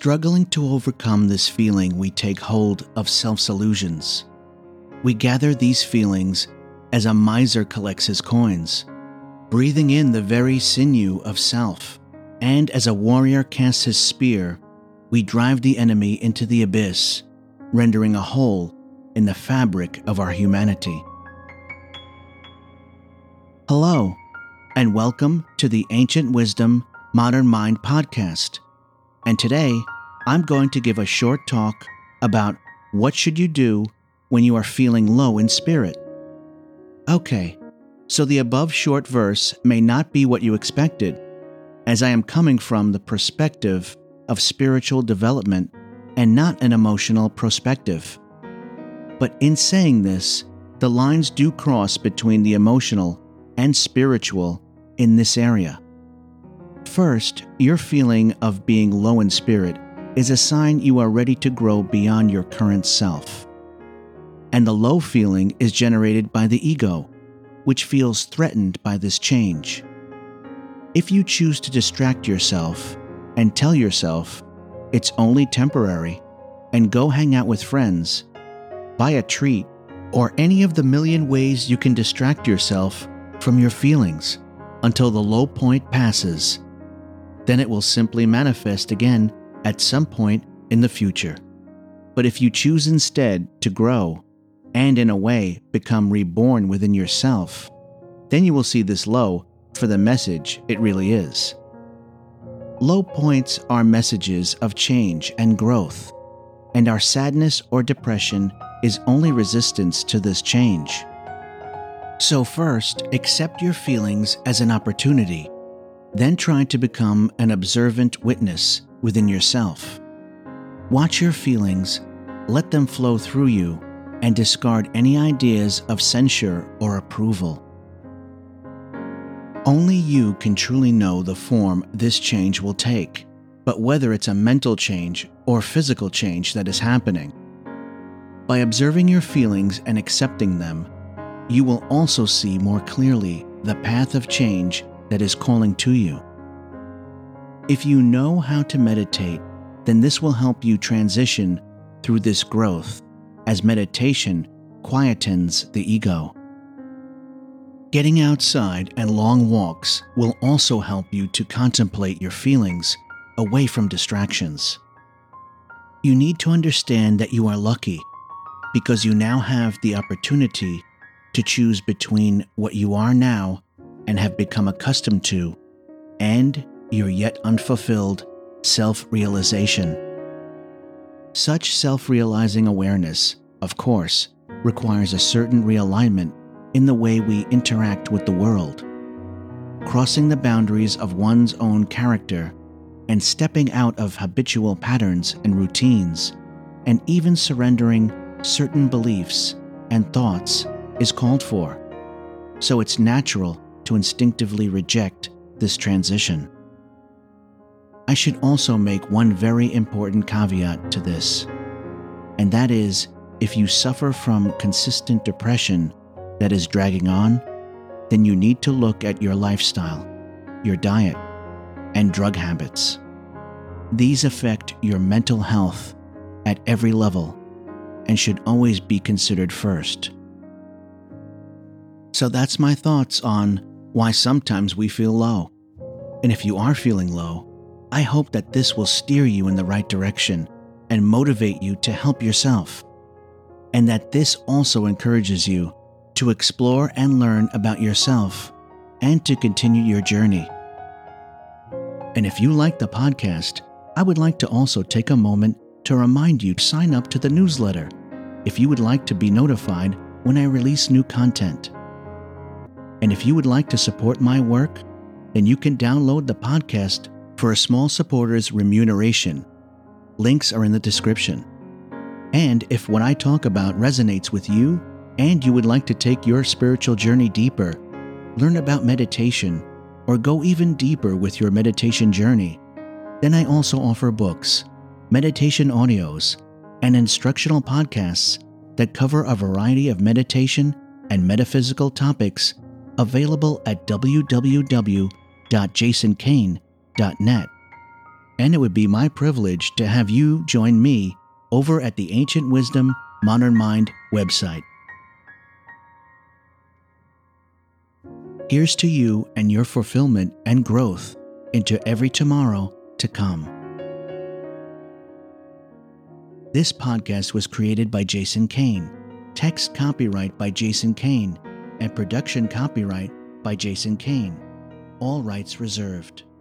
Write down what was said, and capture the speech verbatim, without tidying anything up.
Struggling to overcome this feeling, we take hold of self's illusions. We gather these feelings as a miser collects his coins, breathing in the very sinew of self, and as a warrior casts his spear, we drive the enemy into the abyss, rendering a hole in the fabric of our humanity. Hello, and welcome to the Ancient Wisdom Modern Mind podcast. And today, I'm going to give a short talk about what should you do when you are feeling low in spirit. Okay, so the above short verse may not be what you expected, as I am coming from the perspective of spiritual development and not an emotional perspective. But in saying this, the lines do cross between the emotional and spiritual in this area. First, your feeling of being low in spirit is a sign you are ready to grow beyond your current self. And the low feeling is generated by the ego, which feels threatened by this change. If you choose to distract yourself and tell yourself it's only temporary and go hang out with friends, buy a treat, or any of the million ways you can distract yourself from your feelings until the low point passes, then it will simply manifest again at some point in the future. But if you choose instead to grow and in a way become reborn within yourself, then you will see this low for the message it really is. Low points are messages of change and growth, and our sadness or depression is only resistance to this change. So first, accept your feelings as an opportunity, then try to become an observant witness within yourself. Watch your feelings, let them flow through you, and discard any ideas of censure or approval. Only you can truly know the form this change will take, but whether it's a mental change or physical change that is happening. By observing your feelings and accepting them, you will also see more clearly the path of change that is calling to you. If you know how to meditate, then this will help you transition through this growth, as meditation quietens the ego. Getting outside and long walks will also help you to contemplate your feelings away from distractions. You need to understand that you are lucky because you now have the opportunity to choose between what you are now and have become accustomed to and your yet unfulfilled self-realization. Such self-realizing awareness, of course, requires a certain realignment in the way we interact with the world, crossing the boundaries of one's own character and stepping out of habitual patterns and routines, and even surrendering certain beliefs and thoughts is called for. So it's natural to instinctively reject this transition. I should also make one very important caveat to this, and that is, if you suffer from consistent depression that is dragging on, then you need to look at your lifestyle, your diet, and drug habits. These affect your mental health at every level and should always be considered first. So that's my thoughts on why sometimes we feel low. And if you are feeling low, I hope that this will steer you in the right direction and motivate you to help yourself, and that this also encourages you to explore and learn about yourself and to continue your journey. And if you like the podcast, I would like to also take a moment to remind you to sign up to the newsletter if you would like to be notified when I release new content. And if you would like to support my work, then you can download the podcast for a small supporter's remuneration. Links are in the description. And if what I talk about resonates with you and you would like to take your spiritual journey deeper, learn about meditation, or go even deeper with your meditation journey, then I also offer books, meditation audios, and instructional podcasts that cover a variety of meditation and metaphysical topics available at w w w dot jason kane dot net. and it would be my privilege to have you join me over at the Ancient Wisdom Modern Mind website. Here's to you and your fulfillment and growth into every tomorrow to come. This podcast was created by Jason Kane, text copyright by Jason Kane, and production copyright by Jason Kane. All rights reserved.